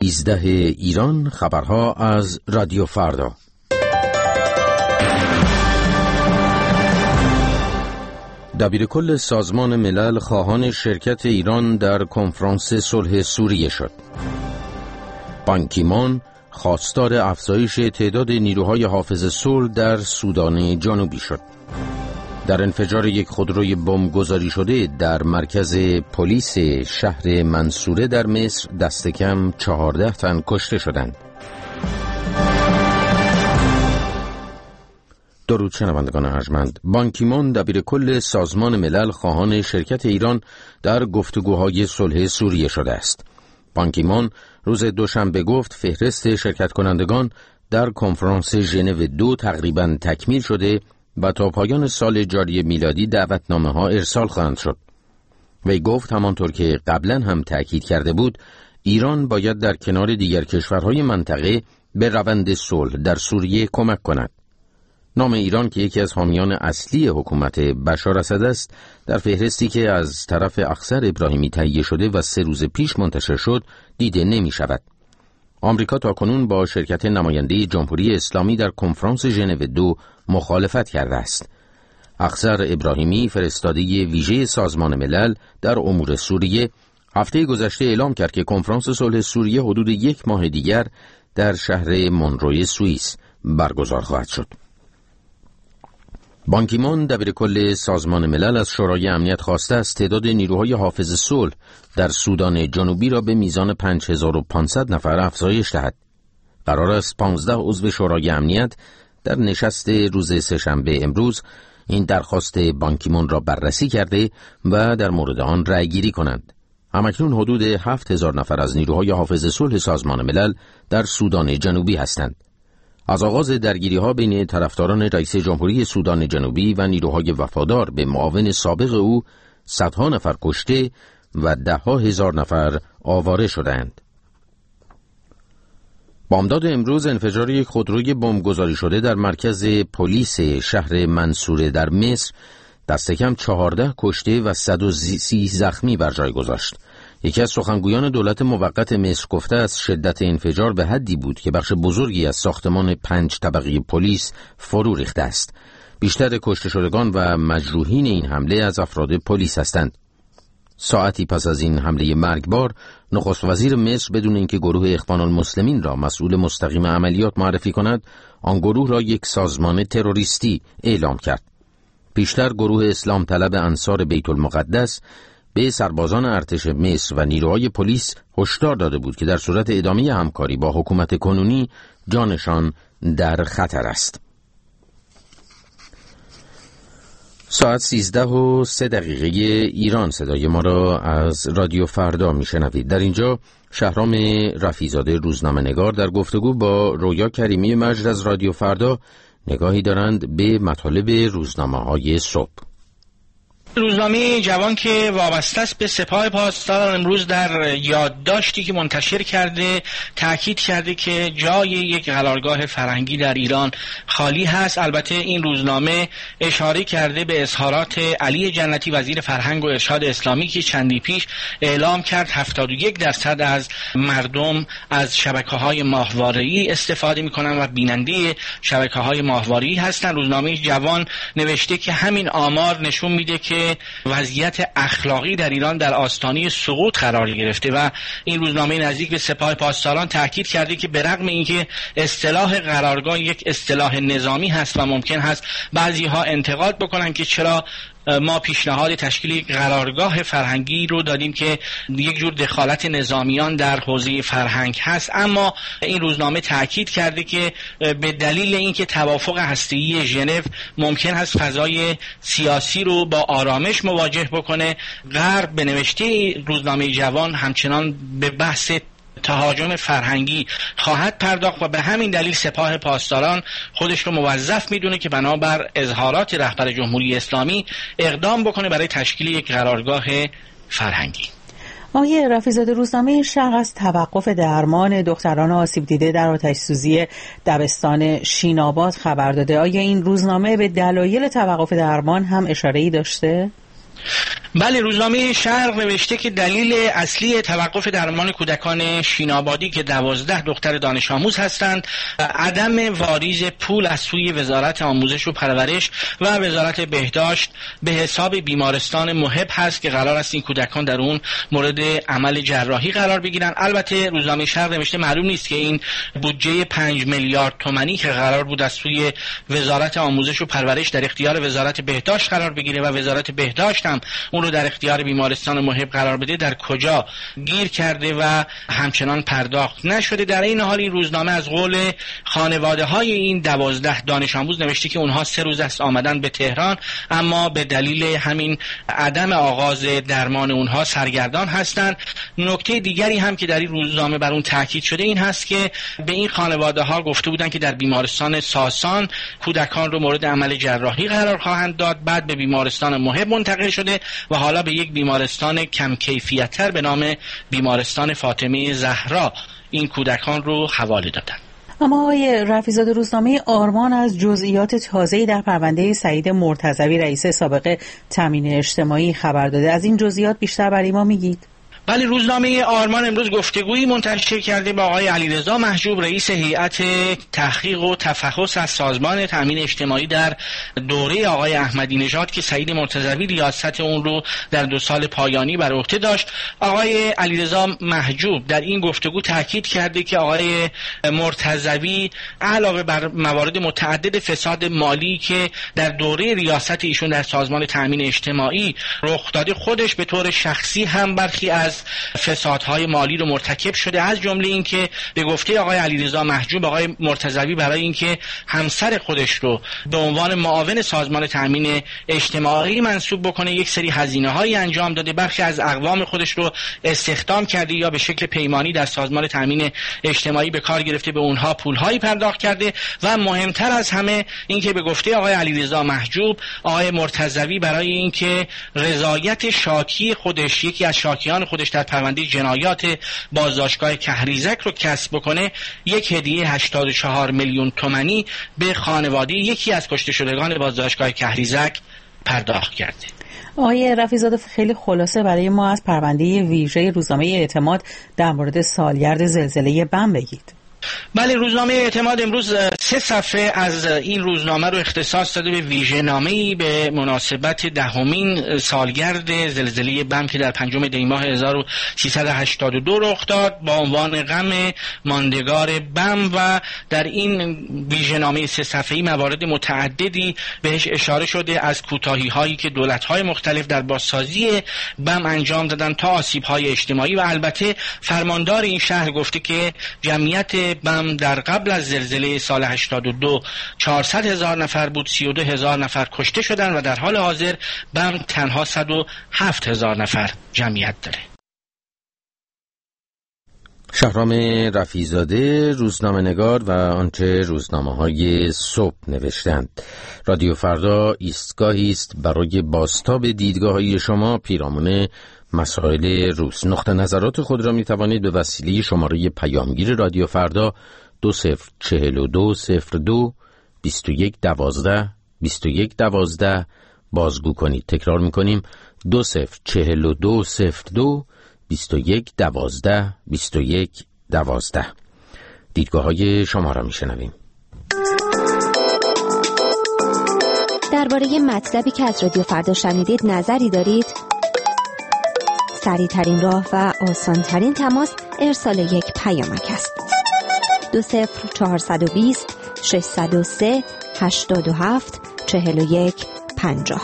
13 ایران، خبرها از رادیو فردا. دبیرکل سازمان ملل خواهان شرکت ایران در کنفرانس صلح سوریه شد. بان کی مون خواستار افزایش تعداد نیروهای حافظ صلح در سودان جنوبی شد. در انفجار یک خودروی بمب گذاری شده در مرکز پلیس شهر منصوره در مصر دست کم 14 تن کشته شدند. درود شنوندگان ارجمند. بان کی مون دبیرکل سازمان ملل خواهان شرکت ایران در گفتگوهای صلح سوریه شده است. بان کی مون روز دوشنبه گفت فهرست شرکت کنندگان در کنفرانس ژنو 2 تقریباً تکمیل شده و تا پایان سال جاری میلادی دعوتنامه ها ارسال خواهند شد. وی گفت همانطور که قبلا هم تأکید کرده بود، ایران باید در کنار دیگر کشورهای منطقه به روند صلح در سوریه کمک کند. نام ایران که یکی از حامیان اصلی حکومت بشار اسد است، در فهرستی که از طرف اخضر ابراهیمی تهیه شده و 3 روز پیش منتشر شد دیده نمی شود. آمریکا تاکنون با شرکت نماینده جمهوری اسلامی در کنفرانس ژنو 2 مخالفت کرده است. اخضر ابراهیمی فرستاده ویژه سازمان ملل در امور سوریه هفته گذشته اعلام کرد که کنفرانس صلح سوریه حدود 1 ماه دیگر در شهر مونروی سوئیس برگزار خواهد شد. بان کی مون دبیرکل سازمان ملل از شورای امنیت خواسته است تعداد نیروهای حافظ صلح در سودان جنوبی را به میزان 5500 نفر افزایش دهد. قرار است 15 عضو شورای امنیت در نشست روز سه‌شنبه امروز این درخواست بان کی مون را بررسی کرده و در مورد آن رأی گیری کنند. همکنون حدود 7000 نفر از نیروهای حافظ صلح سازمان ملل در سودان جنوبی هستند. از آغاز درگیری‌ها بین طرفداران رئیس جمهوری سودان جنوبی و نیروهای وفادار به معاون سابق او صدها نفر کشته و 10,000 نفر آواره شدند. بامداد امروز انفجار یک خودروی بمب گذاری شده در مرکز پلیس شهر منصوره در مصر دست کم 14 کشته و 130 زخمی بر جای گذاشت. یکی از سخنگویان دولت موقت مصر گفته است شدت انفجار به حدی بود که بخش بزرگی از ساختمان 5 طبقه پلیس فرو ریخته است. بیشتر کشته شدگان و مجروحین این حمله از افراد پلیس هستند. ساعتی پس از این حمله مرگبار، نخست وزیر مصر بدون اینکه گروه اخوان المسلمین را مسئول مستقیم عملیات معرفی کند، آن گروه را یک سازمان تروریستی اعلام کرد. پیشتر گروه اسلام طلب انصار بیت المقدس به سربازان ارتش مصر و نیروهای پلیس هشدار داده بود که در صورت ادامه همکاری با حکومت کنونی جانشان در خطر است. ساعت 13:03 ایران صدای ما را از رادیو فردا میشنوید. در اینجا شهرام رفیع‌زاده روزنامه‌نگار در گفتگو با رویا کریمی مجد از رادیو فردا نگاهی دارند به مطالب روزنامه‌های صبح. روزنامه جوان که وابسته است به سپاه پاسداران امروز در یادداشتی که منتشر کرده تاکید کرده که جای یک قرارگاه فرهنگی در ایران خالی هست. البته این روزنامه اشاره کرده به اظهارات علی جنتی وزیر فرهنگ و ارشاد اسلامی که چندی پیش اعلام کرد 71% از مردم از شبکه‌های ماهواره‌ای استفاده می‌کنند و بیننده شبکه‌های ماهواره‌ای هستند. روزنامه جوان نوشته که همین آمار نشون میده که وضعیت اخلاقی در ایران در آستانه سقوط قرار گرفته و این روزنامه نزدیک به سپاه پاسداران تاکید کرده که به رغم اینکه اصطلاح قرارگاه یک اصطلاح نظامی هست و ممکن هست بعضی‌ها انتقاد بکنن که چرا ما پیشنهاد تشکیل قرارگاه فرهنگی رو دادیم که یک جور دخالت نظامیان در حوزه فرهنگ هست، اما این روزنامه تاکید کرده که به دلیل اینکه توافق هسته‌ای ژنو ممکن هست فضای سیاسی رو با آرامش مواجه بکنه، غرب به نوشته روزنامه جوان همچنان به بحث تهاجم فرهنگی خواهد پرداخت و به همین دلیل سپاه پاسداران خودش رو موظف میدونه که بنابر اظهارات رهبر جمهوری اسلامی اقدام بکنه برای تشکیل یک قرارگاه فرهنگی. آقای رفیع‌زاده، روزنامه شرق از توقف درمان دختران آسیب دیده در آتش‌سوزی دبستان شیناباد خبر داده. آیا این روزنامه به دلایل توقف درمان هم اشاره‌ای داشته؟ بله، روزنامه شرق نوشته که دلیل اصلی توقف درمان کودکان شینابادی که 12 دختر دانش آموز هستند عدم واریز پول از سوی وزارت آموزش و پرورش و وزارت بهداشت به حساب بیمارستان محب هست که قرار است این کودکان در اون مورد عمل جراحی قرار بگیرن. البته روزنامه شرق نوشته معلوم نیست که این بودجه 5 میلیارد تومانی که قرار بود از سوی وزارت آموزش و پرورش در اختیار وزارت بهداشت قرار بگیره و وزارت بهداشت هم اون رو در اختیار بیمارستان محب قرار بده در کجا گیر کرده و همچنان پرداخت نشده. در این حال این روزنامه از قول خانواده های این 12 دانش آموز نوشته که اونها 3 روز است آمدن به تهران، اما به دلیل همین عدم آغاز درمان اونها سرگردان هستند. نکته دیگری هم که در این روزنامه بر اون تاکید شده این هست که به این خانواده ها گفته بودند که در بیمارستان ساسان کودکان رو مورد عمل جراحی قرار خواهند داد، بعد به بیمارستان محب منتقل شده و حالا به یک بیمارستان کم کیفیت‌تر به نام بیمارستان فاطمه زهرا این کودکان رو حواله دادن. اما آقای رفیع‌زاده، روزنامه آرمان از جزئیات تازه‌ای در پرونده سعید مرتضوی رئیس سابق تامین اجتماعی خبر داده. از این جزئیات بیشتر برای ما میگید؟ بله، روزنامه آرمان امروز گفتگویی منتشر کرده با آقای علیرضا محجوب رئیس هیئت تحقیق و تفحص از سازمان تامین اجتماعی در دوره آقای احمدی نژاد که سعید مرتضوی ریاست اون رو در 2 سال پایانی بر عهده داشت. آقای علیرضا محجوب در این گفتگو تاکید کرده که آقای مرتضوی علاوه بر موارد متعدد فساد مالی که در دوره ریاست ایشون در سازمان تامین اجتماعی رخ داده، خودش به طور شخصی هم برخی از فسادهای مالی رو مرتکب شده. از جمله این که به گفته آقای علیرضا محجوب آقای مرتضوی برای اینکه همسر خودش رو به عنوان معاون سازمان تامین اجتماعی منصوب بکنه یک سری هزینه‌هایی انجام داده، برخی از اقوام خودش رو استخدام کرده یا به شکل پیمانی در سازمان تامین اجتماعی به کار گرفته، به اونها پول‌هایی پرداخت کرده و مهمتر از همه اینکه به گفته آقای علیرضا محجوب آقای مرتضوی برای اینکه رضایت شاکی خودش، یکی از شاکیان خودش در پرونده جنایات بازداشتگاه کهریزک رو کسب بکنه، یک هدیه 84 میلیون تومانی به خانواده یکی از کشته شدگان بازداشتگاه کهریزک پرداخت کرده. آقای رفیع‌زاده، خیلی خلاصه برای ما از پرونده ویژه روزنامه اعتماد در مورد سالگرد زلزله بم بگید. بله، روزنامه اعتماد امروز 3 صفحه از این روزنامه رو اختصاص داده به ویژه‌نامه‌ای به مناسبت 10مین سالگرد زلزله بم که در 5 دی ماه 1382 رخ داد با عنوان غم ماندگار بم، و در این ویژه‌نامه 3 صفحه‌ای موارد متعددی بهش اشاره شده، از کوتاهی‌هایی که دولت‌های مختلف در بازسازی بم انجام دادن تا آسیب‌های اجتماعی، و البته فرماندار این شهر گفته که جمعیت بم در قبل از زلزله سال 82 400,000 نفر بود، 32,000 نفر کشته شدن و در حال حاضر بم تنها 107,000 نفر جمعیت داره. شهرام رفیع‌زاده، روزنامه نگار و آنچه روزنامه‌های صبح نوشتند. رادیو فردا ایستگاهی است برای بازتاب دیدگاه‌های شما پیرامون مسائل روز. نقطه نظرات خود را می توانید به وسیله شماره پیامگیر رادیو فردا 204202 2112 2112 بازگو کنید. تکرار می کنیم 204202 2112 2112. دیدگاه های شما را می شنویم. درباره مطلبی که از رادیو فردا شنیدید نظری دارید؟ سریع‌ترین راه و آسان‌ترین تماس ارسال یک پیامک است. 20420 603 87 41 50.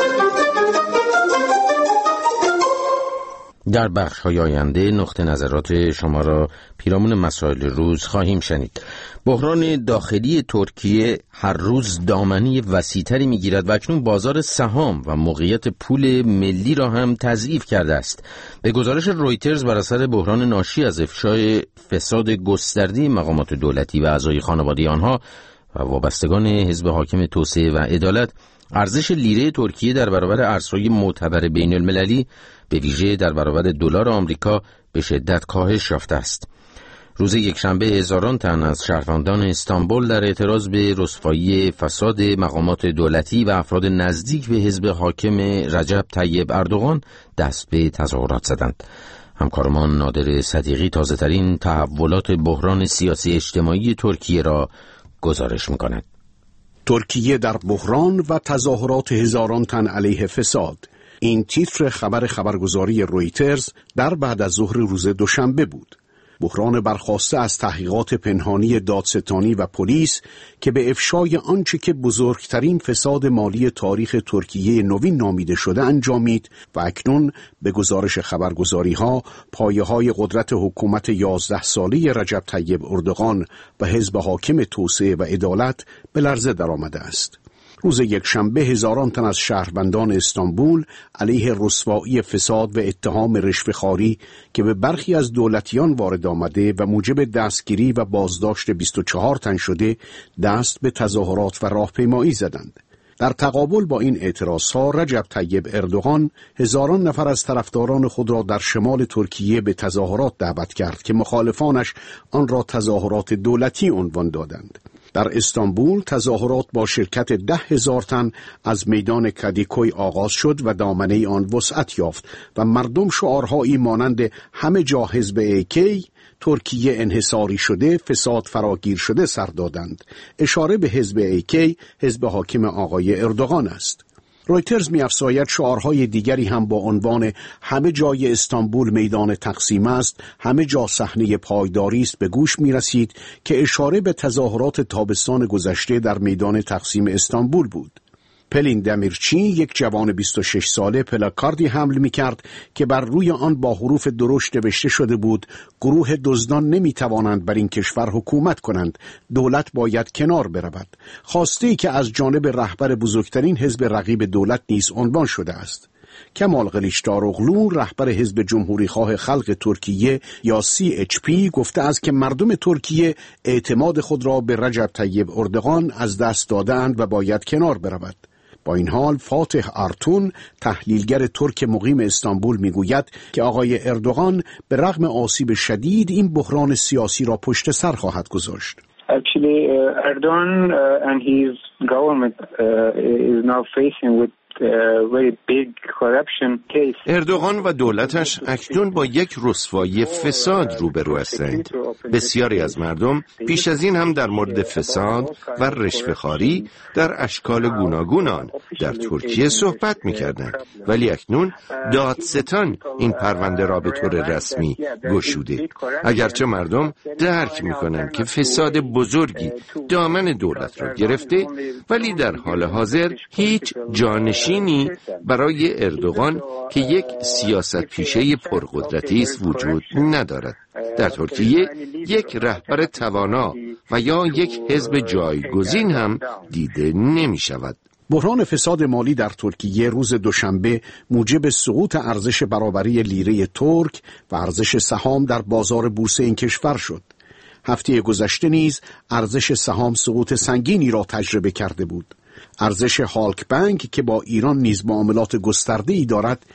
در بخش‌های آینده نقطه نظرات شما را پیرامون مسائل روز خواهیم شنید. بحران داخلی ترکیه هر روز دامنه وسیع‌تری می‌گیرد و اکنون بازار سهام و موقعیت پول ملی را هم تضعیف کرده است. به گزارش رویترز بر اثر بحران ناشی از افشای فساد گسترده مقامات دولتی و اعضای خانواده آنها و وابستگان حزب حاکم توسعه و عدالت، ارزش لیره ترکیه در برابر ارزهای معتبر بین المللی به ویژه در برابر دلار آمریکا به شدت کاهش یافته است. روز یکشنبه هزاران تن از شهروندان استانبول در اعتراض به رسوایی فساد مقامات دولتی و افراد نزدیک به حزب حاکم رجب طیب اردوغان دست به تظاهرات زدند. همکارمان نادر صدیقی تازه‌ترین تحولات بحران سیاسی اجتماعی ترکیه را گزارش می‌کند. ترکیه در بحران و تظاهرات هزاران تن علیه فساد. این تیتر خبرگزاری رویترز در بعد از ظهر روز دوشنبه بود. بحران برخاسته از تحقیقات پنهانی دادستانی و پلیس که به افشای آنچه که بزرگترین فساد مالی تاریخ ترکیه نوین نامیده شده انجامید و اکنون به گزارش خبرگزاری‌ها پایه‌های قدرت حکومت 11 ساله رجب طیب اردوغان و حزب حاکم توسعه و عدالت به لرزه درآمده است. روز یکشنبه هزاران تن از شهروندان استانبول علیه رسوایی فساد و اتهام رشوه‌خواری که به برخی از دولتیان وارد آمده و موجب دستگیری و بازداشت 24 تن شده دست به تظاهرات و راهپیمایی زدند. در تقابل با این اعتراضها رجب طیب اردوغان هزاران نفر از طرفداران خود را در شمال ترکیه به تظاهرات دعوت کرد که مخالفانش آن را تظاهرات دولتی عنوان دادند. در استانبول تظاهرات با شرکت 10,000 تن از میدان کادیکوی آغاز شد و دامنه آن وسعت یافت و مردم شعارهایی مانند همه جا حزب ایکی، ترکیه انحصاری شده، فساد فراگیر شده سر دادند. اشاره به حزب ایکی حزب حاکم آقای اردوغان است. رویترز می‌افزاید شعارهای دیگری هم با عنوان همه جای استانبول میدان تقسیم است، همه جا صحنه پایداری است به گوش می‌رسید که اشاره به تظاهرات تابستان گذشته در میدان تقسیم استانبول بود. پلین دمیرچی یک جوان 26 ساله پلاکاردی حمل می‌کرد که بر روی آن با حروف درشت نوشته شده بود گروه دزدان نمی‌توانند بر این کشور حکومت کنند، دولت باید کنار برود. خواسته‌ای که از جانب رهبر بزرگترین حزب رقیب دولت نیز عنوان شده است. کمال قلیچداروغلو رهبر حزب جمهوریخواه خلق ترکیه یا CHP گفته است که مردم ترکیه اعتماد خود را به رجب طیب اردوغان از دست دادند و باید کنار برود. با این حال فاتح آرتون تحلیلگر ترک مقیم استانبول میگوید که آقای اردوغان به رغم آسیب شدید این بحران سیاسی را پشت سر خواهد گذاشت. Actually, Erdogan and his government is now facing with اردوغان و دولتش اکنون با یک رسوایی فساد روبرو هستند. بسیاری از مردم پیش از این هم در مورد فساد و رشوه‌خواری در اشکال گوناگون آن در ترکیه صحبت می‌کردند، ولی اکنون دادستان این پرونده را به طور رسمی گشوده. اگرچه مردم درک می‌کنند که فساد بزرگی دامن دولت را گرفته، ولی در حال حاضر هیچ جانشینی برای اردوغان که یک سیاست پیشه پرقدرتی است وجود ندارد. در ترکیه یک رهبر توانا و یا یک حزب جایگزین هم دیده نمی شود. بحران فساد مالی در ترکیه روز دوشنبه موجب سقوط ارزش برابری لیره ترک و ارزش سهام در بازار بورس این کشور شد. هفته گذشته نیز ارزش سهام سقوط سنگینی را تجربه کرده بود. ارزش هالک بانک که با ایران نیز معاملات گسترده‌ای دارد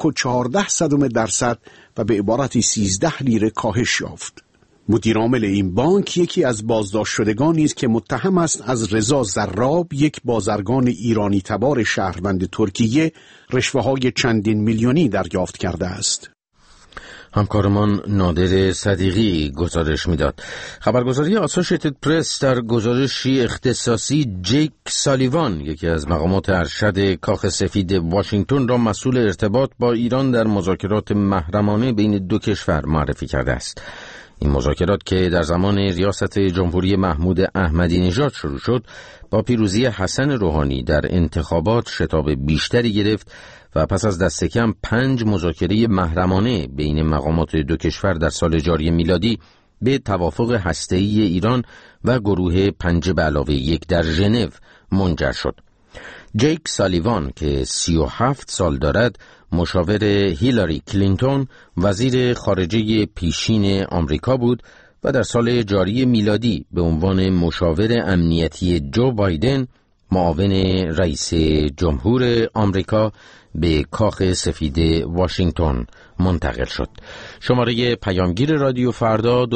1.14% و به عبارتی 13 لیره کاهش یافت. مدیرعامل این بانک یکی از بازداشت شدگانی است که متهم است از رضا زراب، یک بازرگان ایرانی تبار شهروند ترکیه، رشوه‌های چندین میلیونی دریافت کرده است. همکارمان نادر صدیقی گزارش میداد. خبرگزاری آسوشیتد پرس در گزارشی اختصاصی جیک سالیوان، یکی از مقامات ارشد کاخ سفید واشنگتن، را مسئول ارتباط با ایران در مذاکرات محرمانه بین دو کشور معرفی کرده است. این مذاکرات که در زمان ریاست جمهوری محمود احمدی نژاد شروع شد، با پیروزی حسن روحانی در انتخابات شتاب بیشتری گرفت و پس از دست کم 5 مذاکره محرمانه بین مقامات دو کشور در سال جاری میلادی به توافق هسته‌ای ایران و گروه 5+1 در ژنو منجر شد. جیک سالیوان که 37 سال دارد، مشاور هیلاری کلینتون وزیر خارجه پیشین آمریکا بود و در سال جاری میلادی به عنوان مشاور امنیتی جو بایدن، معاون رئیس جمهور آمریکا به کاخ سفید واشنگتن منتقل شد. شماره پیامگیر رادیو فردا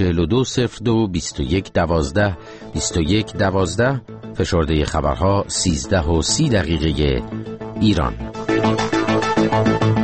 2042022112 فشرده خبرها 13:30 ایران.